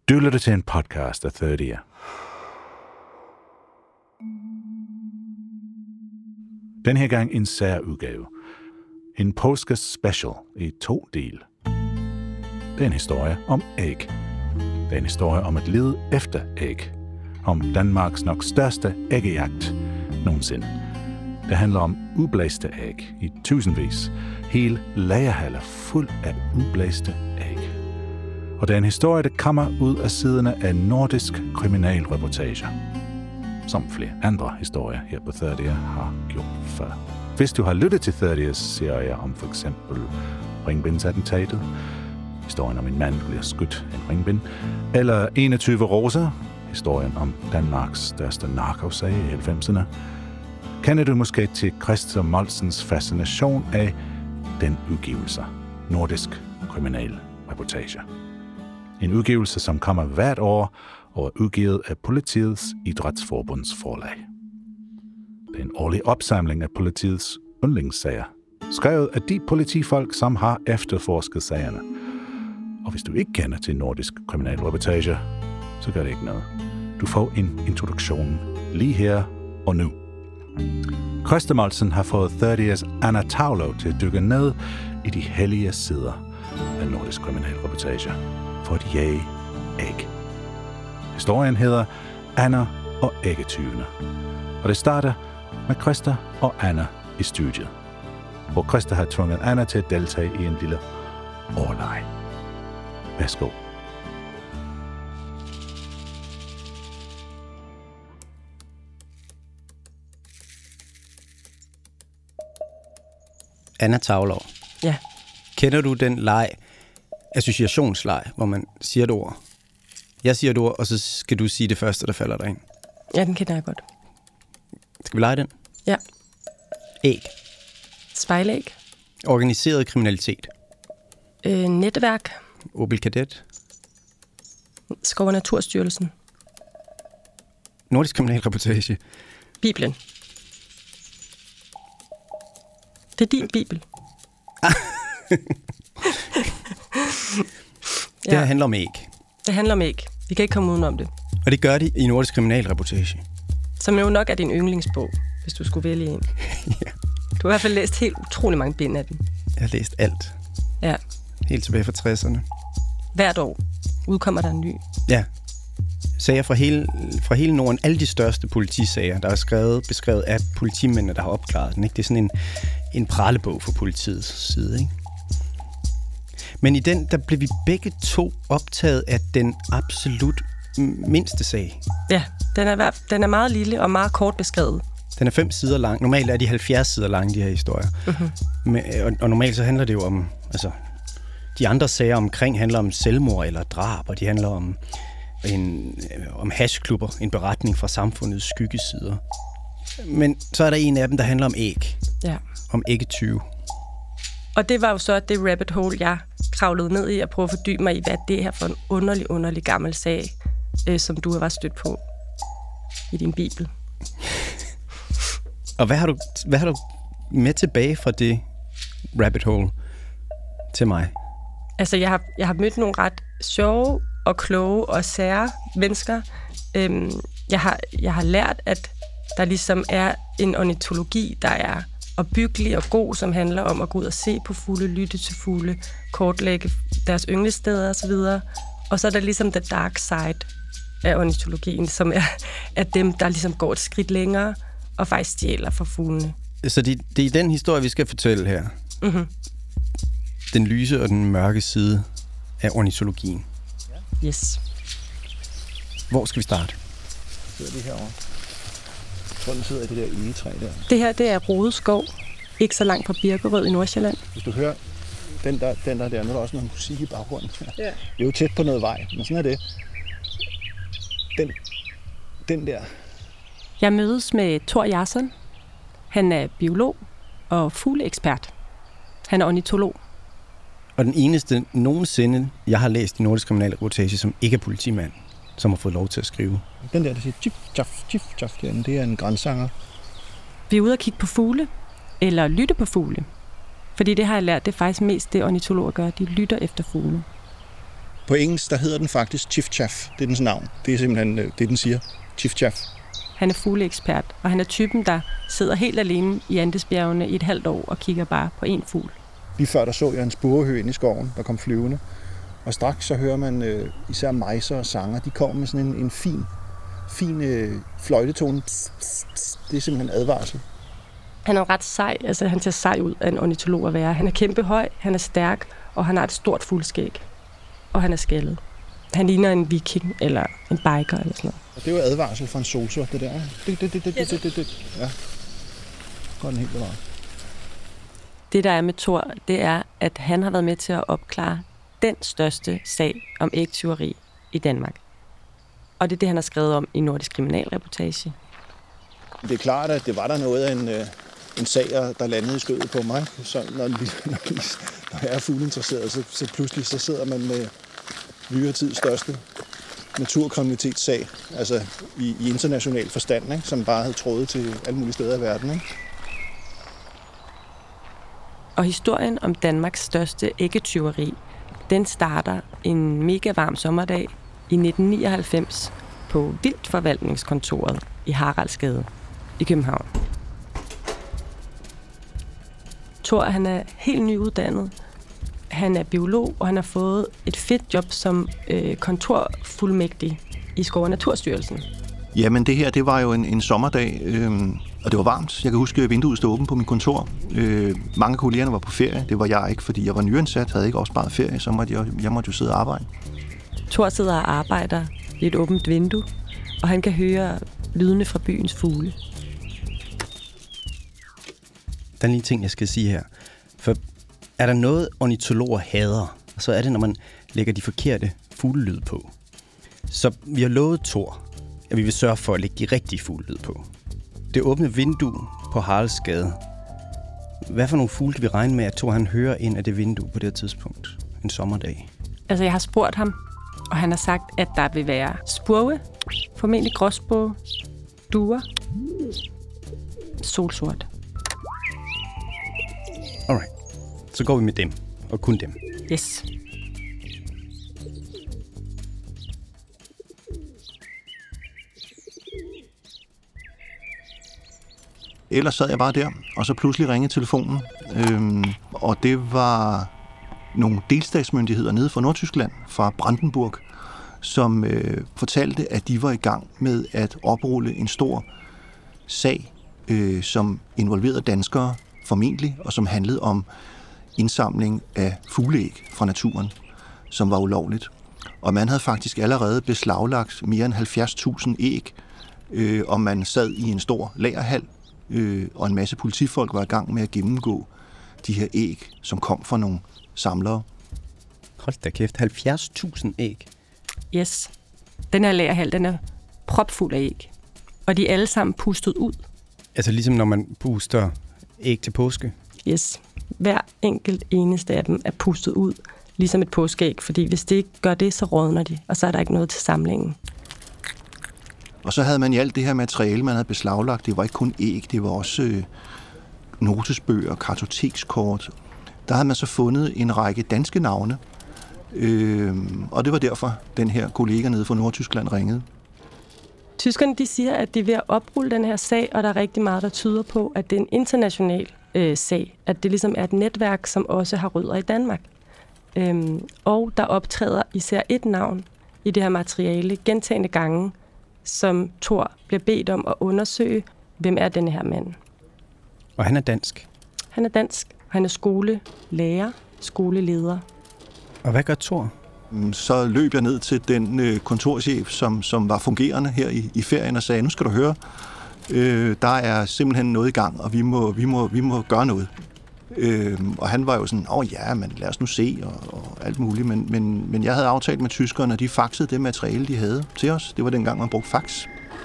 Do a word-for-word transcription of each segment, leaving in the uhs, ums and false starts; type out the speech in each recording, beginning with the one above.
Du lytter til en podcast af thirty. Den her gang en særudgave. En påske special i to del. Det er en historie om æg. Det er en historie om at lede efter æg. Om Danmarks nok største æggejagt nogensinde. Det handler om ublæste æg i tusindvis. Hele lagerhaller fuld af ublæste æg. Og det er en historie, der kommer ud af siderne af nordisk kriminalreportager. Som flere andre historier her på thirty har gjort før. Hvis du har lyttet til thirty's serier om for eksempel ringbindsattentatet, historien om en mand bliver skudt af en ringbind, eller enogtyve roser, historien om Danmarks største narkosag i halvfemserne, kender du måske til Christer Molsens fascination af den udgivelse, nordisk kriminalreportager. En udgivelse, som kommer hvert år og er udgivet af Politiets Idrætsforbunds forlag. Det er en årlig opsamling af politiets yndlingssager, skrevet af de politifolk, som har efterforsket sagerne. Og hvis du ikke kender til nordisk kriminalreportager, så gør det ikke noget. Du får en introduktion lige her og nu. Christer Molsen har fået thirty's Anna Taulo til at dykke ned i de hellige sider af nordisk kriminalreportager for at jage æg. Historien hedder Anna og æggetyvene, og det starter med Christer og Anna i studiet, hvor Christer har tvunget Anna til at deltage i en lille overleg. Værsgo. Anna Taulo. Ja. Kender du den leg, associationsleg, hvor man siger et ord? Jeg siger et ord, og så skal du sige det første, der falder dig ind. Ja, den kender jeg godt. Skal vi lege den? Ja. Æg. Spejlæg. Organiseret kriminalitet. Øh, netværk. Opel Kadett. Skov- og Naturstyrelsen. Nordisk kriminalreportage. Bibelen. Det er din bibel. Det her handler om æg. Det handler om æg. Vi kan ikke komme udenom det. Og det gør de i Nordisk kriminalreportage. Som jo nok er din yndlingsbog, hvis du skulle vælge en. Ja. Du har i hvert fald læst helt utrolig mange bind af den. Jeg har læst alt. Ja. Helt tilbage fra tresserne. Hvert år udkommer der en ny. Ja. Sager fra hele, fra hele Norden. Alle de største politisager, der er skrevet, beskrevet af politimændene, der har opklaret den. Ikke? Det er sådan en, en pralebog fra politiets side. Ikke? Men i den, der blev vi begge to optaget af den absolut mindste sag. Ja, den er, den er meget lille og meget kort beskrevet. Den er fem sider lang. Normalt er de halvfjerds sider lange, de her historier. Mm-hmm. Men, og, og normalt så handler det jo om... Altså, de andre sager omkring handler om selvmord eller drab, og de handler om, en, om hashklubber, en beretning fra samfundets skyggesider. Men så er der en af dem, der handler om æg. Ja. Om æggetyve. Og det var jo så det rabbit hole, jeg kravlede ned i og prøvede at fordybe mig i, hvad det her for en underlig, underlig gammel sag, øh, som du har stødt på i din bibel. Og hvad har du, hvad har du med tilbage fra det rabbit hole til mig? Altså, jeg har, jeg har mødt nogle ret sjove og kloge og sære mennesker. Øhm, jeg, har, jeg har lært, at der ligesom er en ornitologi, der er opbyggelig og god, som handler om at gå ud og se på fugle, lytte til fugle, kortlægge deres ynglesteder osv. Og så er der ligesom the dark side af ornitologien, som er, er dem, der ligesom går et skridt længere og faktisk stjæler fra fuglene. Så det, det er den historie, vi skal fortælle her. Mm-hmm. Den lyse og den mørke side af ornitologien. Yes. Hvor skal vi starte? Sidder det herovre? Jeg tror, den sidder i det der egetræ der. Det her, det er Rodeskov, ikke så langt fra Birkerød i Nordsjælland. Hvis du hører den der, den der der, nu er der også noget musik i baggrunden. Ja. Det er jo tæt på noget vej, men sådan er det. Den, den der. Jeg mødes med Thor Jarsson. Han er biolog og fugleekspert. Han er ornitolog. Og den eneste nogensinde, jeg har læst i Nordisk kriminalreportage, som ikke er politimand, som har fået lov til at skrive. Den der, der siger tjif, tjaf, tjif, tjaf, det er en grænsanger. Vi er ude og kigge på fugle, eller lytte på fugle. Fordi det har jeg lært, det er faktisk mest det ornitologer gør. De lytter efter fugle. På engelsk, der hedder den faktisk Chiffchaff. Det er dens navn. Det er simpelthen det, den siger. Chiffchaff. Han er fugleekspert, og han er typen, der sidder helt alene i Andesbjergene i et halvt år og kigger bare på én fugl. Lige før der så jeg en spurvehø ind i skoven, der kom flyvende. Og straks så hører man øh, især mejser og sanger. De kommer med sådan en, en fin, fin øh, fløjtetone. Pss, pss, pss. Det er simpelthen en advarsel. Han er ret sej. Altså, han ser sej ud af en ornitolog at være. Han er kæmpe høj, han er stærk, og han har et stort fuldskæg. Og han er skaldet. Han ligner en viking eller en biker eller sådan noget. Og det er jo advarsel for en solsort, det der. Det, det, det, det, det, det, det. Ja. Går den helt bevaret. Det, der er med Thor, det er, at han har været med til at opklare den største sag om ægtyveri i Danmark. Og det er det, han har skrevet om i Nordisk Kriminalreportage. Det er klart, at det var der noget af en, en sag, der landede i skødet på mig. Så når, når, når jeg er fugleinteresseret, så, så pludselig så sidder man med nyere tids største naturkriminalitetssag, altså i, i international forstand, ikke? Som bare havde trådet til alle mulige steder i verden. Ikke? Og historien om Danmarks største æggetyveri, den starter en mega varm sommerdag i nitten nioghalvfems på Vildtforvaltningskontoret i Haraldsgade i København. Thor, han er helt nyuddannet. Han er biolog, og han har fået et fedt job som øh, kontorfuldmægtig i Skov- og Naturstyrelsen. Jamen det her, det var jo en, en sommerdag, øh, og det var varmt. Jeg kan huske, at vinduet stod åbent på mit kontor. Øh, mange af kollegerne var på ferie. Det var jeg ikke, fordi jeg var nyansat, havde ikke opsparet ferie, så måtte jeg, jeg måtte jo sidde og arbejde. Thor sidder og arbejder i et åbent vindue, og han kan høre lydene fra byens fugle. Der er lige en ting, jeg skal sige her. For er der noget, ornitologer hader, så er det, når man lægger de forkerte fuglelyd på. Så vi har lovet Thor, at vi vil sørge for at lægge de rigtige fuglelyd på. Det åbne vindue på Haraldsgade. Hvad for nogle fugle kan vi regne med, at Thor han hører ind af det vindue på det her tidspunkt? En sommerdag. Altså, jeg har spurgt ham, og han har sagt, at der vil være spurve, formentlig gråspurve, duer, solsort. Alright. Så går vi med dem, og kun dem. Yes. Ellers sad jeg bare der, og så pludselig ringede telefonen, øhm, og det var nogle delstatsmyndigheder nede fra Nordtyskland, fra Brandenburg, som øh, fortalte, at de var i gang med at oprulle en stor sag, øh, som involverede danskere formentlig, og som handlede om indsamling af fugleæg fra naturen, som var ulovligt. Og man havde faktisk allerede beslaglagt mere end halvfjerds tusind æg, øh, og man sad i en stor lagerhal, øh, og en masse politifolk var i gang med at gennemgå de her æg, som kom fra nogle samlere. Hold da kæft, halvfjerds tusind æg. Yes. Den her lagerhal, den er propfuld af æg. Og de er alle sammen pustet ud. Altså ligesom når man puster æg til påske? Yes. Hver enkelt eneste af dem er pustet ud, ligesom et påskeæg. Fordi hvis det ikke gør det, så rådner de, og så er der ikke noget til samlingen. Og så havde man i alt det her materiale, man havde beslaglagt. Det var ikke kun æg, det var også øh, notesbøger, kartotekskort. Der havde man så fundet en række danske navne. Øh, og det var derfor, den her kollega nede fra Nordtyskland ringede. Tyskerne, de siger, at de er ved at oprulle den her sag, og der er rigtig meget, der tyder på, at det er en international øh, sag. At det ligesom er et netværk, som også har rødder i Danmark. Øhm, og der optræder især et navn i det her materiale gentagne gange, som Thor bliver bedt om at undersøge, hvem er denne her mand. Og han er dansk? Han er dansk. Han er skolelærer, skoleleder. Og hvad gør Thor? Så løb jeg ned til den øh, kontorchef, som, som var fungerende her i, i ferien, og sagde, nu skal du høre, øh, der er simpelthen noget i gang, og vi må, vi må, vi må gøre noget. Øh, og han var jo sådan, åh oh, ja, men lad os nu se, og, og alt muligt. Men, men, men jeg havde aftalt med tyskerne, og de faxede det materiale, de havde til os. Det var dengang, man brugte fax.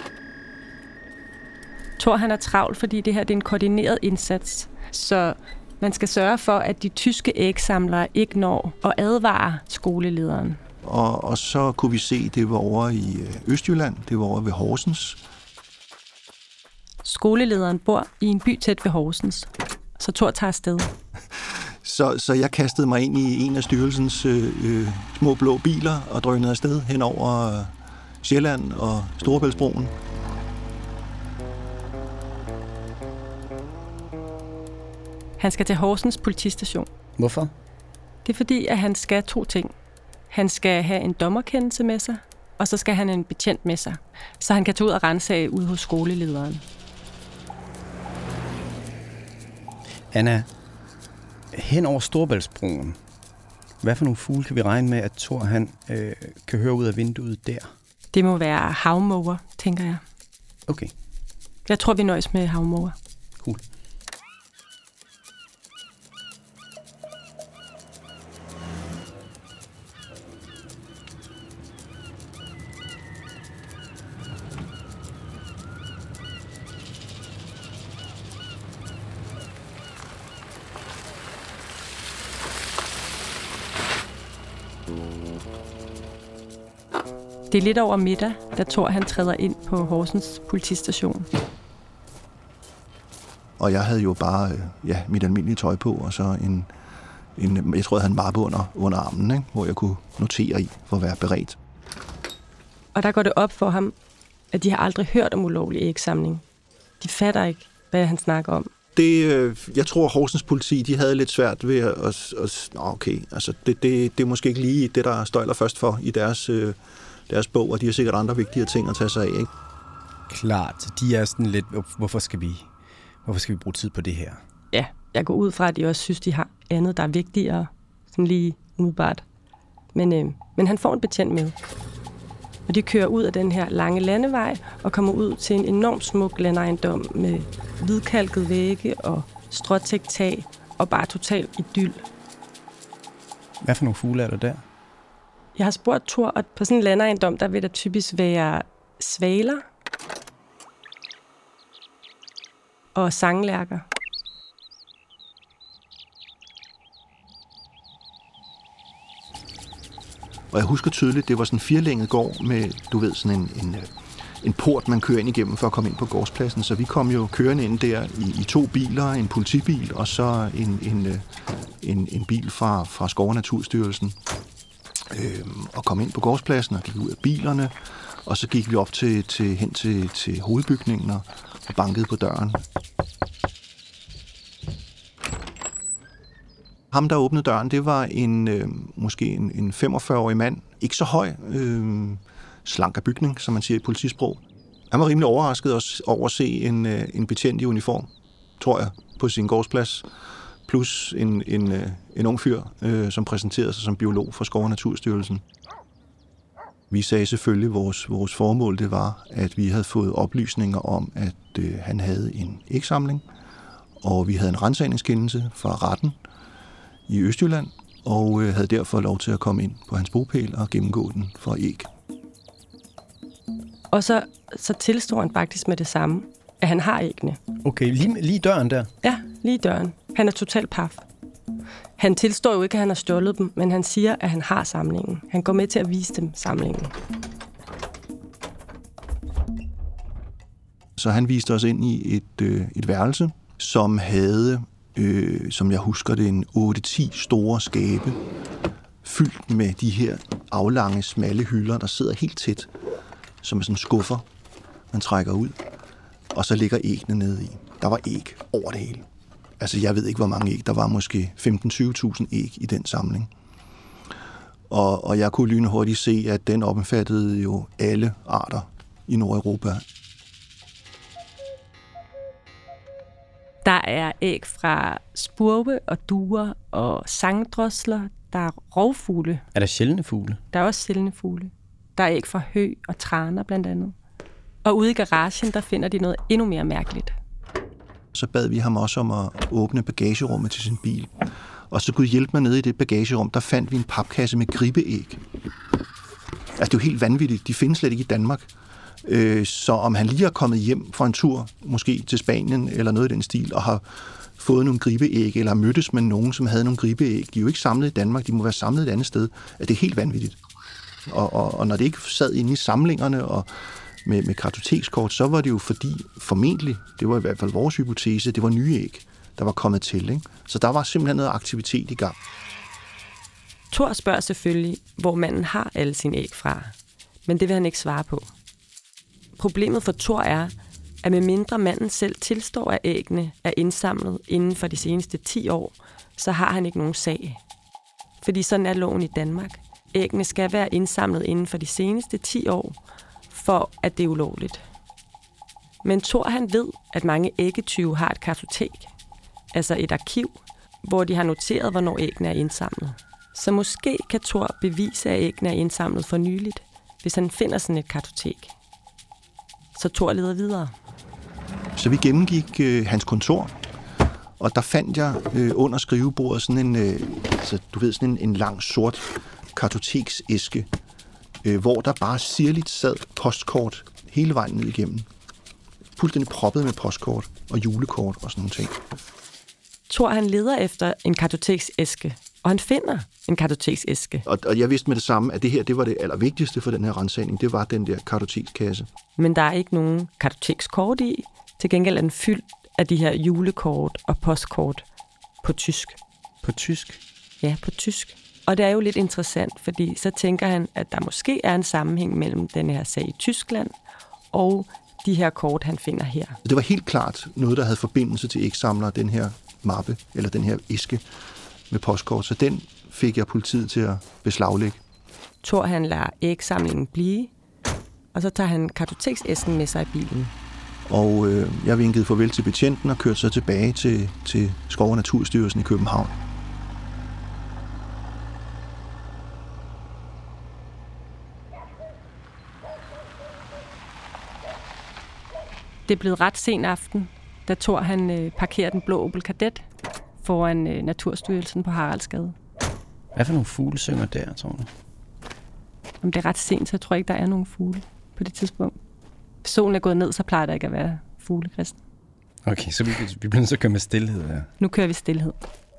Thor, han er travlt, fordi det her det er en koordineret indsats. Så man skal sørge for, at de tyske ægsamlere ikke når at advare skolelederen. Og, og så kunne vi se, det var over i Østjylland, det var over ved Horsens. Skolelederen bor i en by tæt ved Horsens, så Thor tager afsted. Så, så jeg kastede mig ind i en af styrelsens øh, øh, små blå biler og drønede afsted hen over øh, Sjælland og Storebæltsbroen. Han skal til Horsens politistation. Hvorfor? Det er fordi, at han skal to ting. Han skal have en dommerkendelse med sig, og så skal han en betjent med sig, så han kan tage ud og ransage ude hos skolelederen. Anna, hen over Storebæltsbroen, hvad for nogle fugle kan vi regne med, at Thor han, øh, kan høre ud af vinduet der? Det må være havmåger, tænker jeg. Okay. Jeg tror, vi nøjes med havmåger. Cool. Det er lidt over middag, da Thor han træder ind på Horsens politistation. Og jeg havde jo bare ja, mit almindelige tøj på, og så en, en jeg tror, jeg havde en mappe under, under armen, ikke? Hvor jeg kunne notere i for at være beredt. Og der går det op for ham, at de har aldrig hørt om ulovlig ægsamling. De fatter ikke, hvad han snakker om. Det, jeg tror, Horsens politi, de havde lidt svært ved at... at, at nå, okay, altså det, det, det er måske ikke lige det, der støjler først for i deres, deres bog, og de har sikkert andre vigtige ting at tage sig af, ikke? Klart, de er sådan lidt, hvorfor skal vi, hvorfor skal vi bruge tid på det her? Ja, jeg går ud fra, at de også synes, de har andet, der er vigtigere, sådan lige umiddelbart. Men, øh, men han får en betjent med. Og de kører ud af den her lange landevej og kommer ud til en enormt smuk landejendom med hvidkalket vægge og stråtækt tag og bare total idyl. Hvad for nogle fugle er der der? Jeg har spurgt Thor, at på sådan en landejendom, der vil der typisk være svaler og sanglærker. Og jeg husker tydeligt, det var sådan en firelænget gård med, du ved, sådan en, en, en port, man kører ind igennem for at komme ind på gårdspladsen. Så vi kom jo kørende ind der i, i to biler, en politibil og så en, en, en, en bil fra, fra Skov- og Naturstyrelsen. Øhm, og kom ind på gårdspladsen og gik ud af bilerne. Og så gik vi op til, til, hen til, til hovedbygningen og bankede på døren. Ham, der åbnede døren, det var en øh, måske en, en femogfyrre-årig mand. Ikke så høj, øh, slank af bygning, som man siger i politisprog. Han var rimelig overrasket over at se en, øh, en betjent i uniform, tror jeg, på sin gårdsplads. Plus en, en, øh, en ung fyr, øh, som præsenterede sig som biolog for Skov- og Naturstyrelsen. Vi sagde selvfølgelig, at vores, vores formål det var, at vi havde fået oplysninger om, at øh, han havde en ægsamling, og vi havde en ransagningskendelse fra retten i Østjylland, og øh, havde derfor lov til at komme ind på hans bopæl og gennemgå den for æg. Og så, så tilstår han faktisk med det samme, at han har æggene. Okay, lige, lige døren der? Ja, lige døren. Han er totalt paf. Han tilstår jo ikke, at han har stjålet dem, men han siger, at han har samlingen. Han går med til at vise dem samlingen. Så han viste os ind i et, øh, et værelse, som havde, øh, som jeg husker det, en otte ti store skabe, fyldt med de her aflange, smalle hylder, der sidder helt tæt, som er sådan skuffer, man trækker ud. Og så ligger æggene nede i. Der var æg over det hele. Altså, jeg ved ikke, hvor mange æg. Der var måske femten til tyve tusind æg i den samling. Og, og jeg kunne lynhurtigt se, at den omfattede jo alle arter i Nordeuropa. Der er æg fra spurve og duer og sangdrosler. Der er rovfugle. Er der sjældne fugle? Der er også sjældne fugle. Der er æg fra hø og traner blandt andet. Og ude i garagen, der finder de noget endnu mere mærkeligt. Så bad vi ham også om at åbne bagagerummet til sin bil. Og så kunne hjælpe mig ned i det bagagerum, der fandt vi en papkasse med gribbeæg. Altså, det er jo helt vanvittigt. De findes slet ikke i Danmark. Så om han lige er kommet hjem fra en tur, måske til Spanien eller noget i den stil, og har fået nogle gribeæg, eller har mødtes med nogen, som havde nogle gribeæg, de er jo ikke samlet i Danmark, de må være samlet et andet sted. Det er helt vanvittigt. Og, og, og når det ikke sad inde i samlingerne og med, med kartotekskort, så var det jo fordi, formentlig, det var i hvert fald vores hypotese, det var nye æg, der var kommet til. Ikke? Så der var simpelthen noget aktivitet i gang. Thor spørger selvfølgelig, hvor manden har alle sine æg fra, men det vil han ikke svare på. Problemet for Thor er, at med mindre manden selv tilstår, at æggene er indsamlet inden for de seneste ti år, så har han ikke nogen sag. Fordi sådan er loven i Danmark. Æggene skal være indsamlet inden for de seneste ti år, for at det er ulovligt. Men Thor han ved, at mange æggetyve har et kartotek, altså et arkiv, hvor de har noteret, hvornår æggene er indsamlet. Så måske kan Thor bevise, at æggene er indsamlet for nyligt, hvis han finder sådan et kartotek. Så Thor leder videre. Så vi gennemgik øh, hans kontor, og der fandt jeg øh, under skrivebordet sådan en, øh, altså, du ved, sådan en, en lang sort kartoteksæske, øh, hvor der bare sirligt sad postkort hele vejen ned igennem. Fuldstændig proppet med postkort og julekort og sådan nogle ting. Thor han leder efter en kartoteksæske, og han finder en kartoteksæske. Og, og jeg vidste med det samme, at det her det var det allervigtigste for den her ransagning. Det var den der kartotekskasse. Men der er ikke nogen kartotekskort i. Til gengæld er den fyldt af de her julekort og postkort på tysk. På tysk? Ja, på tysk. Og det er jo lidt interessant, fordi så tænker han, at der måske er en sammenhæng mellem den her sag i Tyskland og de her kort, han finder her. Det var helt klart noget, der havde forbindelse til ægsamlere, den her mappe, eller den her æske med postkort. Så den fik jeg politiet til at beslaglægge. Thor han lader ægsamlingen blive, og så tager han kartoteksæsken med sig i bilen. Og øh, jeg vinkede farvel til betjenten og kørte så tilbage til, til Skov- og Naturstyrelsen i København. Det er blevet ret sen aften, da Thor han øh, parkerer den blå Opel Kadett foran øh, Naturstyrelsen på Haraldsgade. Hvad for nogle fugle synger der, tror du? Om det er ret sent, så jeg tror ikke, der er nogen fugle på det tidspunkt. Hvis solen er gået ned, så plejer der ikke at være fugle, Christen. Okay, så vi, vi bliver nødt til at køre med stillhed her. Nu kører vi stillhed.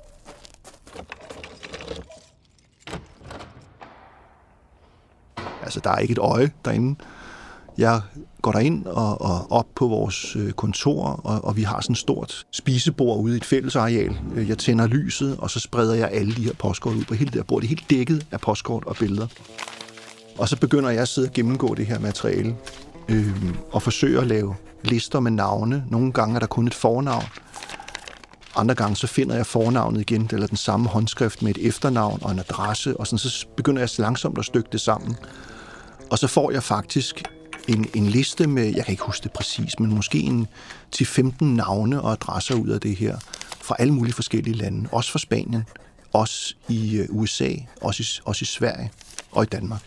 Altså, der er ikke et øje derinde. Jeg går derind og, og op på vores kontor, og, og vi har sådan et stort spisebord ude i et fællesareal. Jeg tænder lyset, og så spreder jeg alle de her postkort ud på hele det her bord. Det er helt dækket af postkort og billeder. Og så begynder jeg at sidde og gennemgå det her materiale, øh, og forsøge at lave lister med navne. Nogle gange er der kun et fornavn. Andre gange så finder jeg fornavnet igen, eller den samme håndskrift med et efternavn og en adresse, og sådan, så begynder jeg langsomt at stykke det sammen. Og så får jeg faktisk en, en liste med, jeg kan ikke huske det præcis, men måske en ti femten navne og adresser ud af det her, fra alle mulige forskellige lande, også fra Spanien, også i U S A, også i, også i Sverige og i Danmark.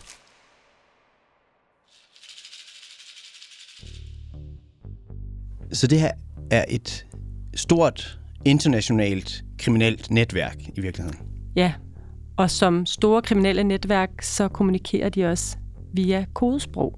Så det her er et stort internationalt kriminelt netværk i virkeligheden? Ja, og som store kriminelle netværk, så kommunikerer de også via kodesprog.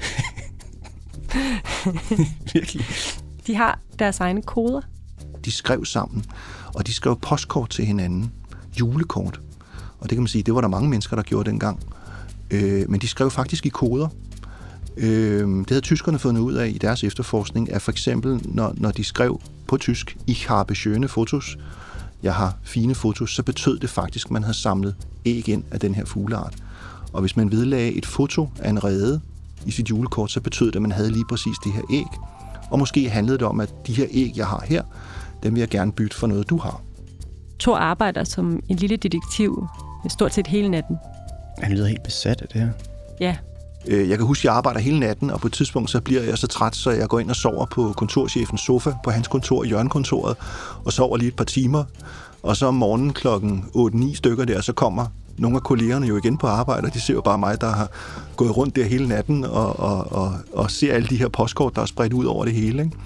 Virkelig? De har deres egne koder. De skrev sammen, og de skrev postkort til hinanden, julekort. Og det kan man sige, det var der mange mennesker, der gjorde dengang. Øh, men de skrev faktisk i koder. Øh, det havde tyskerne fundet ud af i deres efterforskning, at for eksempel, når, når de skrev på tysk, ich habe schöne Fotos, jeg har fine fotos, så betød det faktisk, at man havde samlet æg ind af den her fugleart. Og hvis man vedlagde et foto af en rede i sit julekort, så betød det, at man havde lige præcis det her æg. Og måske handlede det om, at de her æg, jeg har her, dem vil jeg gerne bytte for noget, du har. Thor arbejder som en lille detektiv stort set hele natten. Han lyder helt besat af det her. Ja. Jeg kan huske, at jeg arbejder hele natten, og på et tidspunkt så bliver jeg så træt, så jeg går ind og sover på kontorchefens sofa på hans kontor, hjørnekontoret, og sover lige et par timer. Og så om morgenen klokken otte ni stykker der, så kommer nogle af kollegerne jo igen på arbejde, og de ser jo bare mig, der har gået rundt der hele natten og, og, og, og ser alle de her postkort, der er spredt ud over det hele. Ikke?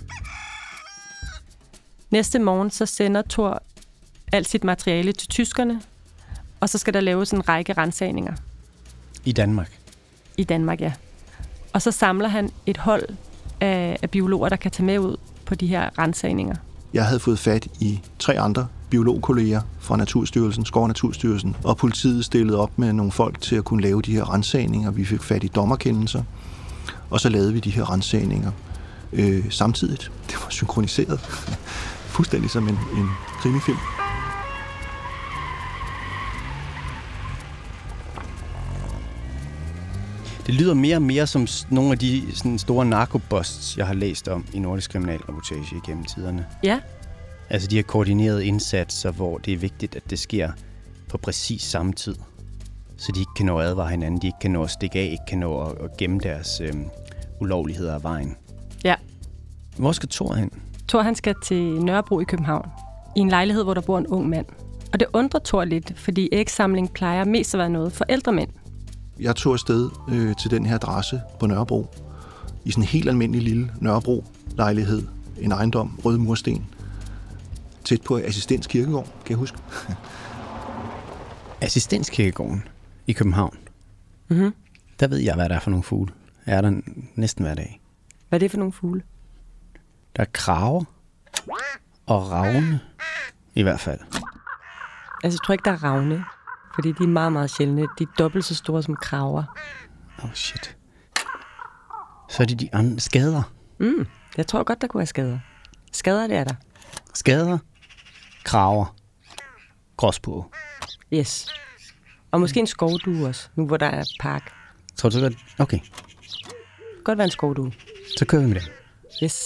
Næste morgen så sender Thor alt sit materiale til tyskerne, og så skal der laves en række ransagninger. I Danmark? I Danmark, ja. Og så samler han et hold af, af biologer, der kan tage med ud på de her ransagninger. Jeg havde fået fat i tre andre biologkolleger fra Naturstyrelsen, Skov- og Naturstyrelsen, og politiet stillede op med nogle folk til at kunne lave de her ransagninger. Vi fik fat i dommerkendelser, og så lavede vi de her ransagninger øh, samtidigt. Det var synkroniseret. fuldstændig som en, en krimifilm. Det lyder mere og mere som nogle af de sådan, store narkobusts, jeg har læst om i Nordisk Kriminalreportage igennem tiderne. Ja. Altså de her koordinerede indsatser, hvor det er vigtigt, at det sker på præcis samme tid. Så de ikke kan nå at advare hinanden, de ikke kan nå at stikke af, ikke kan nå at, at gemme deres øh, ulovligheder af vejen. Ja. Hvor skal Thor hen? Thor han skal til Nørrebro i København, i en lejlighed, hvor der bor en ung mand. Og det undrer Thor lidt, fordi ægsamling plejer mest at være noget for ældre mænd. Jeg tog afsted øh, til den her adresse på Nørrebro, i sådan en helt almindelig lille Nørrebro-lejlighed, en ejendom, røde mursten, tæt på Assistens Kirkegård, kan jeg huske. Assistens Kirkegården i København. Mm-hmm. Der ved jeg, hvad der er for nogle fugle. Jeg er der næsten hver dag. Hvad er det for nogle fugle? Der er kraver og ravne, i hvert fald. Altså, jeg tror ikke, der er ravne, fordi de er meget, meget sjældne. De er dobbelt så store som kraver. Oh, shit. Så er det de andre skader. Mm, jeg tror godt, der kunne være skader. Skader, det er der. Skader, kraver, gråspurve. Yes. Og måske en skovdue også, nu hvor der er park. Tror du godt? Okay. Godt være en skovdue. Så kører vi med det. Yes.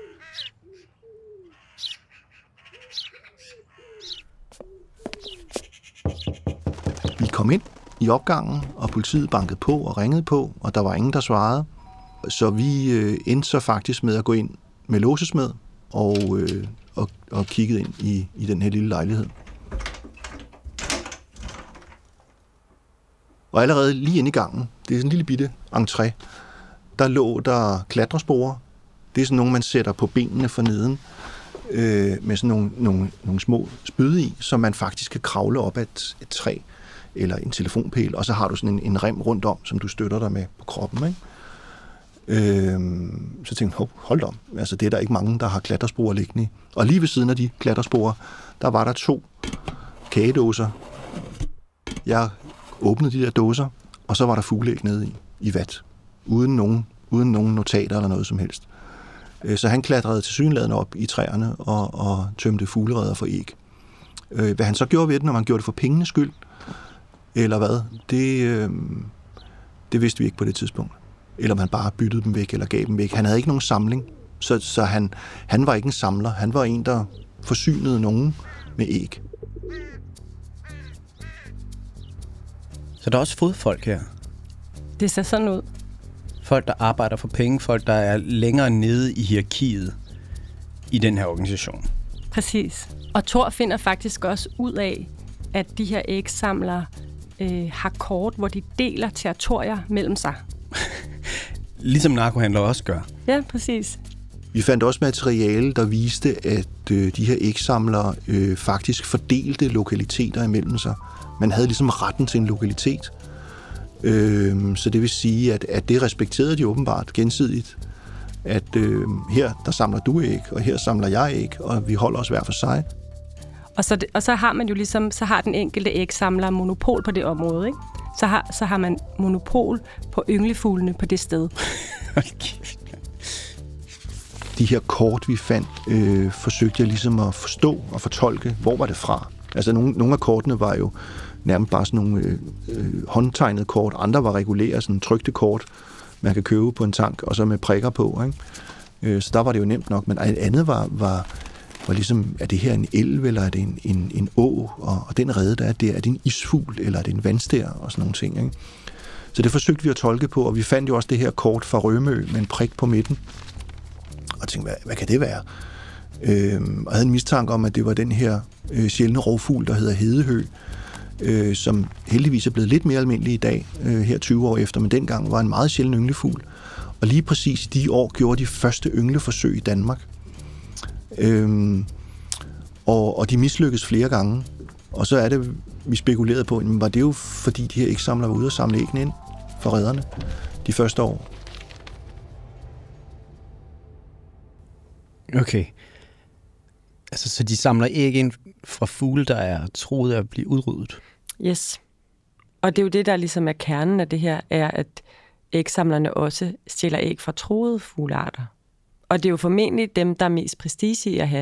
Vi kom ind i opgangen, og politiet bankede på og ringede på, og der var ingen, der svarede. Så vi øh, endte så faktisk med at gå ind med låsesmed og, øh, og, og kiggede ind i, i den her lille lejlighed. Og allerede lige inde i gangen, det er sådan en lille bitte entré, der lå der klatresporer. Det er sådan nogle, man sætter på benene for neden, øh, med sådan nogle, nogle, nogle små spyde i, så man faktisk kan kravle op ad et, et træ eller en telefonpæl, og så har du sådan en, en rem rundt om, som du støtter dig med på kroppen, ikke? Øh, så tænkte jeg, hold om, altså det er der ikke mange, der har klatresporer liggende i. Og lige ved siden af de klatresporer, der var der to kagedåser. Jeg åbnede de der dåser, og så var der fugleæg nede i, i vat, uden nogen, uden nogen notater eller noget som helst. Så han klatrede tilsyneladende op i træerne og, og tømte fuglereder for æg. Hvad han så gjorde ved det, når man gjorde det for pengenes skyld, eller hvad, det, øh, det vidste vi ikke på det tidspunkt. Eller man bare byttede dem væk eller gav dem væk. Han havde ikke nogen samling, så, så han, han var ikke en samler. Han var en, der forsynede nogen med æg. Så der er også fodfolk her? Det ser sådan ud. Folk, der arbejder for penge, folk, der er længere nede i hierarkiet i den her organisation. Præcis. Og Thor finder faktisk også ud af, at de her ægsamlere øh, har kort, hvor de deler territorier mellem sig. Ligesom narkohandlere også gør. Ja, præcis. Vi fandt også materiale, der viste, at øh, de her ægsamlere øh, faktisk fordelte lokaliteter imellem sig. Man havde ligesom retten til en lokalitet. Øh, så det vil sige, at, at det respekterede de åbenbart gensidigt. At øh, her, der samler du æg, og her samler jeg æg, og vi holder os hver for sig. Og så, og så har man jo ligesom, så har den enkelte ægsamler monopol på det område, ikke? Så har, så har man monopol på ynglefuglene på det sted. De her kort, vi fandt, øh, forsøgte jeg ligesom at forstå og fortolke, hvor var det fra. Altså nogle, nogle af kortene var jo nærmest bare sådan nogle øh, øh, håndtegnede kort. Andre var regulære, sådan trykte kort, man kan købe på en tank, og så med prikker på, ikke? Øh, så der var det jo nemt nok. Men andet var, var, var ligesom, er det her en elv, eller er det en, en, en å? Og, og den rede, der er, det, er det en isfugl, eller er det en vandstær, og sådan nogle ting, ikke? Så det forsøgte vi at tolke på, og vi fandt jo også det her kort fra Rømø med en prik på midten. Og tænkte, hvad, hvad kan det være? Øh, og havde en mistanke om, at det var den her øh, sjældne rovfugl, der hedder hedehøg, øh, som heldigvis er blevet lidt mere almindelig i dag, øh, her tyve år efter, men dengang var en meget sjælden ynglefugl. Og lige præcis de år gjorde de første yngleforsøg i Danmark. Øh, og, og de mislykkedes flere gange. Og så er det, vi spekulerede på, men var det jo fordi de her ægsamlere var ude og samle æggene ind for redderne de første år. Okay. Altså, så de samler æg ind fra fugle, der er troet at blive udryddet? Yes. Og det er jo det, der ligesom er kernen af det her, er, at ægsamlerne også stjæler æg fra troede fuglearter. Og det er jo formentlig dem, der er mest prestige i at have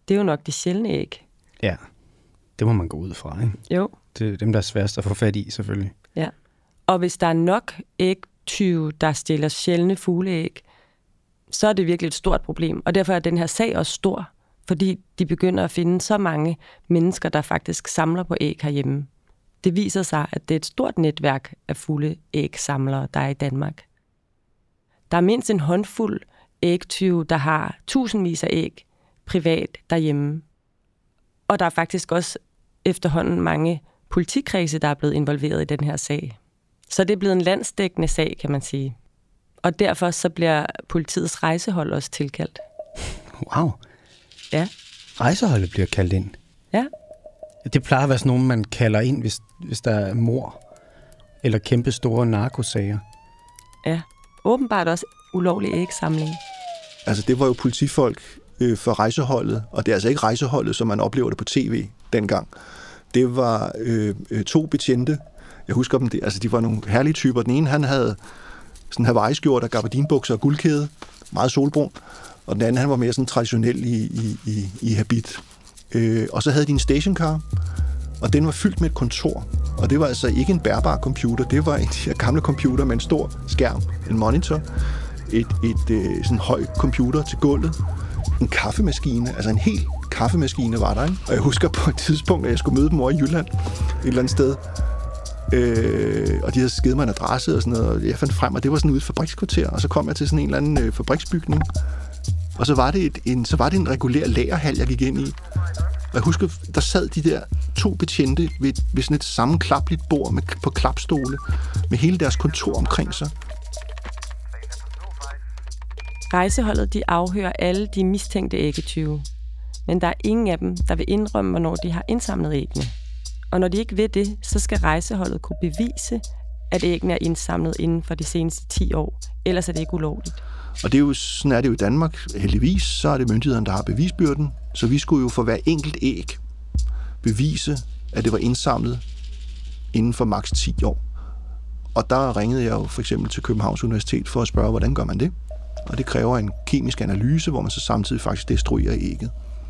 det er jo nok de sjældne æg. Ja, det må man gå ud fra, ikke? Jo. Det er dem, der er sværest at få fat i, selvfølgelig. Ja. Og hvis der er nok ægtyve, der stjæler sjældne fugleæg, så er det virkelig et stort problem. Og derfor er den her sag også stor, fordi de begynder at finde så mange mennesker, der faktisk samler på æg herhjemme. Det viser sig, at det er et stort netværk af fugleægsamlere, der er i Danmark. Der er mindst en håndfuld ægtyve, der har tusindvis af æg privat derhjemme. Og der er faktisk også efterhånden mange politikredse, der er blevet involveret i den her sag. Så det er blevet en landsdækkende sag, kan man sige. Og derfor så bliver politiets rejsehold også tilkaldt. Wow. Ja. Rejseholdet bliver kaldt ind? Ja. Det plejer at være sådan nogen, man kalder ind, hvis, hvis der er mord eller kæmpe store narkosager. Ja. Åbenbart også ulovlig ægsamling. Altså, det var jo politifolk øh, for rejseholdet, og det er altså ikke rejseholdet, som man oplever det på tv dengang. Det var øh, to betjente. Jeg husker dem, det, altså de var nogle herlige typer. Den ene, han havde sådan Hawaii-skjort og gabardinbukser og guldkæde, meget solbrun, og den anden, han var mere sådan traditionel i, i, i, i habit. Øh, og så havde de en stationcar, og den var fyldt med et kontor. Og det var altså ikke en bærbar computer, det var en af de her gamle computer med en stor skærm, en monitor, et, et øh, sådan høj computer til gulvet, en kaffemaskine, altså en hel kaffemaskine var der, ikke? Og jeg husker på et tidspunkt, at jeg skulle møde dem over i Jylland, et eller andet sted, øh, og de havde givet mig en adresse og sådan noget, og jeg fandt frem, og det var sådan ude i et fabrikskvarter, og så kom jeg til sådan en eller anden øh, fabriksbygning, og så var det, et, en, så var det en regulær lagerhal, jeg gik ind i. Og jeg husker, der sad de der to betjente ved, ved sådan et sammenklappeligt bord med, på klapstole, med hele deres kontor omkring sig. Rejseholdet de afhører alle de mistænkte æggetyve, men der er ingen af dem, der vil indrømme, hvornår de har indsamlet æggene. Og når de ikke vil det, så skal rejseholdet kunne bevise, at æggene er indsamlet inden for de seneste ti år, ellers er det ikke ulovligt. Og det er jo, sådan er det jo i Danmark. Heldigvis, så er det myndighederne, der har bevisbyrden. Så vi skulle jo for hver enkelt æg bevise, at det var indsamlet inden for maks ti år. Og der ringede jeg jo for eksempel til Københavns Universitet for at spørge, hvordan gør man det? Og det kræver en kemisk analyse, hvor man så samtidig faktisk destruerer ægget.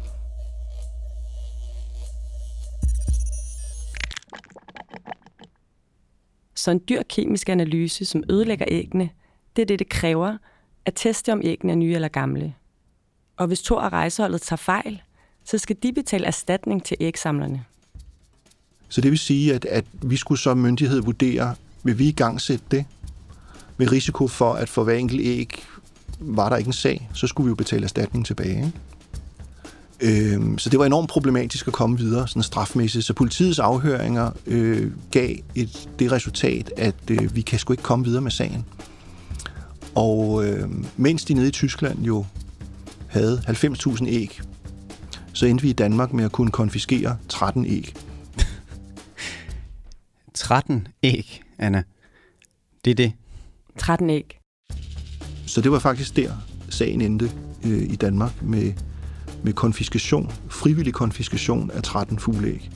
Så en dyr kemisk analyse, som ødelægger æggene, det er det, det kræver, at teste om æggene er nye eller gamle. Og hvis to af rejseholdet tager fejl, så skal de betale erstatning til ægsamlerne. Så det vil sige, at, at vi skulle som myndighed vurdere, vil vi igangsætte det med risiko for, at for hver enkelt æg var der ikke en sag, så skulle vi jo betale erstatning tilbage. Ikke? Øhm, så det var enormt problematisk at komme videre, sådan strafmæssigt. Så politiets afhøringer øh, gav et, det resultat, at øh, vi kan sgu ikke komme videre med sagen. Og øh, mens de nede i Tyskland jo havde halvfems tusind æg, så endte vi i Danmark med at kunne konfiskere tretten æg. tretten æg, Anna. Det er det. tretten æg. Så det var faktisk der, sagen endte øh, i Danmark med, med konfiskation, frivillig konfiskation af tretten fugleæg.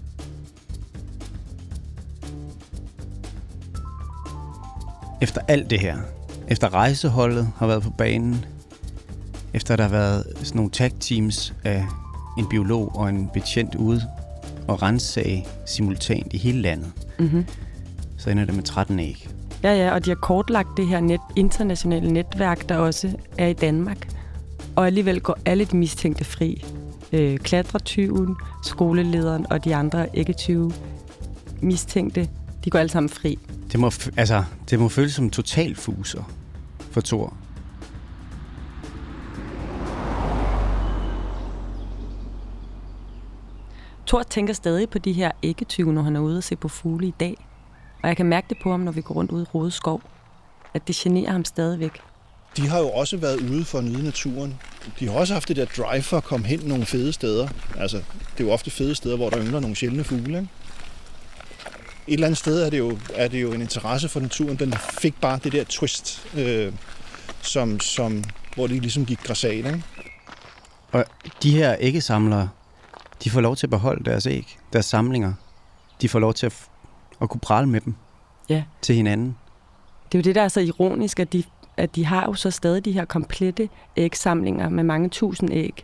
Efter alt det her, efter rejseholdet har været på banen, efter der har været sådan nogle tag-teams af en biolog og en betjent ude og rensage simultant i hele landet, Mm-hmm. så ender det med tretten æg. Ja, ja, og de har kortlagt det her net, internationale netværk, der også er i Danmark. Og alligevel går alle de mistænkte fri. Øh, klatretyven, skolelederen og de andre æggetyve mistænkte, de går alle sammen fri. Det må, altså, det må føles som total fuser for Thor. Thor tænker stadig på de her æggetyve, når han er ude og se på fugle i dag. Og jeg kan mærke det på ham, når vi går rundt ude i Rode Skov, at det generer ham stadigvæk. De har jo også været ude for at nyde naturen. De har også haft det der drive for at komme hen nogle fede steder. Altså, det er jo ofte fede steder, hvor der yngler nogle sjældne fugle, ikke? Et eller andet sted er det jo, er det jo en interesse for naturen. Den fik bare det der twist, øh, som, som, hvor de ligesom gik græsat, ikke? Og de her æggesamlere, de får lov til at beholde deres æg, deres samlinger. De får lov til at, f- at kunne prale med dem Ja. til hinanden. Det er jo det, der er så ironisk, at de, at de har jo så stadig de her komplette ægsamlinger med mange tusind æg.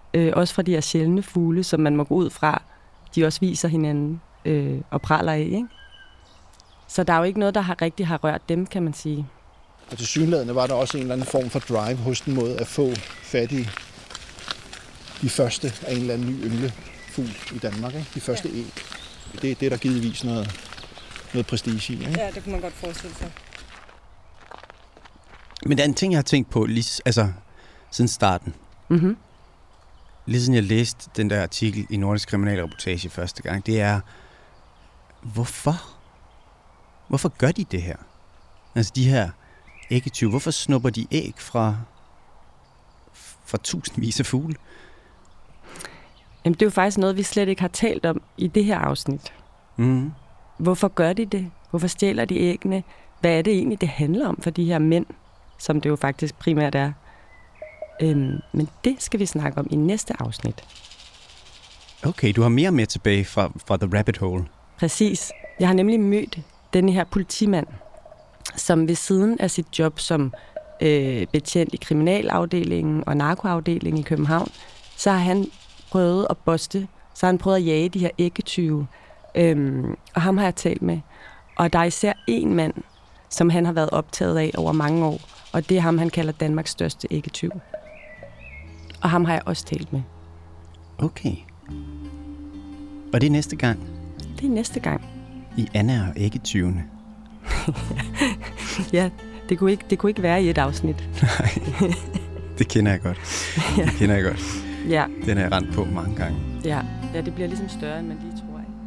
Øh, også fra de her sjældne fugle, som man må gå ud fra, de også viser hinanden øh, og praler af, ikke? Så der er jo ikke noget, der har rigtig har rørt dem, kan man sige. Og til synlædende var der også en eller anden form for drive hos den måde at få fat i de første af en eller anden ny ynglefugl i Danmark, ikke? De første æg. Det er det, der givetvis noget, noget prestige i, ikke? Ja, det kunne man godt forestille sig. Men der er en ting, jeg har tænkt på lige, altså, siden starten. Mm-hmm. Lige siden jeg læste den der artikel i Nordisk Kriminalreportage første gang, det er, hvorfor? Hvorfor gør de det her? Altså de her æggetyve, hvorfor snupper de æg fra, fra tusindvis af fugle? Jamen, det er jo faktisk noget, vi slet ikke har talt om i det her afsnit. Mm. Hvorfor gør de det? Hvorfor stjæler de æggene? Hvad er det egentlig, det handler om for de her mænd, som det jo faktisk primært er? Øhm, men det skal vi snakke om i næste afsnit. Okay, du har mere med tilbage fra, fra The Rabbit Hole. Præcis. Jeg har nemlig mødt denne her politimand, som ved siden af sit job som øh, betjent i kriminalafdelingen og narkoafdelingen i København, så har han prøvet at boste, så har han prøvet at jage de her æggetyve. Øhm, og ham har jeg talt med. Og der er især en mand, som han har været optaget af over mange år, og det er ham, han kalder Danmarks største æggetyv. Og ham har jeg også talt med. Okay. Og det er næste gang? Det er næste gang. I Anna og æggetyvene. Ja, det kunne, ikke, det kunne ikke være i et afsnit. Nej, det kender jeg godt. Det kender jeg godt. Ja. Den har jeg rendt på mange gange. Ja, ja, det bliver ligesom større, end man lige tror. Ikke?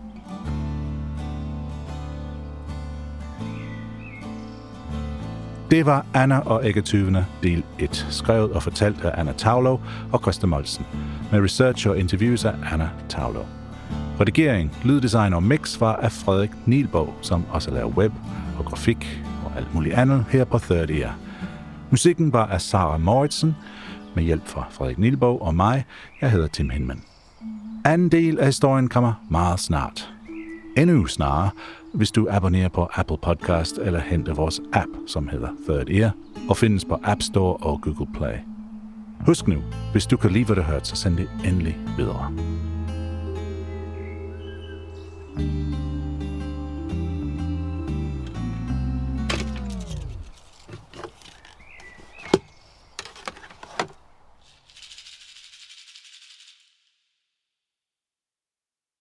Det var Anna og æggetyvene del et, skrevet og fortalt af Anna Thaulow og Christa Moltzen, med research og interviews af Anna Thaulow. Redigering, lyddesign og mix var af Frederik Nielborg, som også laver web og grafik og alt muligt andet her på tredive Year. Musikken var af Sara Moritzen, med hjælp fra Frederik Nielborg og mig. Jeg hedder Tim Hinman. Anden del af historien kommer meget snart. Endnu snarere, hvis du abonnerer på Apple Podcast eller henter vores app, som hedder tredive Year, og findes på App Store og Google Play. Husk nu, hvis du kan lide, hvad du hørte, så send det endelig videre.